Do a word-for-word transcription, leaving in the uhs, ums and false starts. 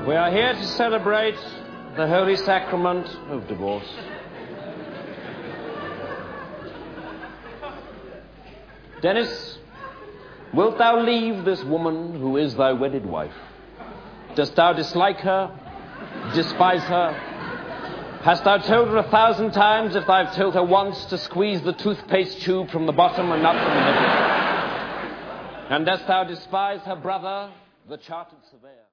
We are here to celebrate the holy sacrament of divorce. Dennis, wilt thou leave this woman who is thy wedded wife? Dost thou dislike her, despise her? Hast thou told her a thousand times, if thou've told her once, to squeeze the toothpaste tube from the bottom and not from the middle? And dost thou despise her brother, the chartered surveyor?